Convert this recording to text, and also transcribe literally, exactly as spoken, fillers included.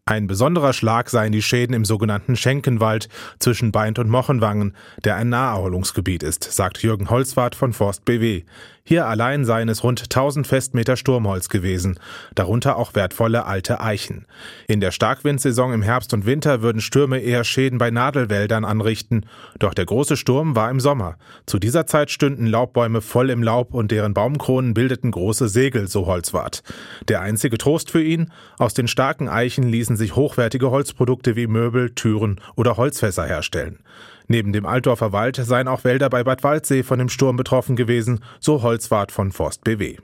Ein besonderer Schlag seien die Schäden im sogenannten Schenkenwald zwischen Baindt und Mochenwangen, der ein Naherholungsgebiet ist, sagt Jürgen Holzwarth von Forst B W. Hier allein seien es rund tausend Festmeter Sturmholz gewesen, darunter auch wertvolle alte Eichen. In der Starkwindsaison im Herbst und Winter würden Stürme eher Schäden bei Nadelwäldern anrichten, doch der große Sturm war im Sommer. Zu dieser Zeit stünden Laubbäume voll im Laub und deren Baumkronen bildeten große Segel, so Holzwarth. Der einzige Trost für ihn: Aus den starken Eichen ließen sich hochwertige Holzprodukte wie Möbel, Türen oder Holzfässer herstellen. Neben dem Altdorfer Wald seien auch Wälder bei Bad Waldsee von dem Sturm betroffen gewesen, so Holzwarth von Forst B W.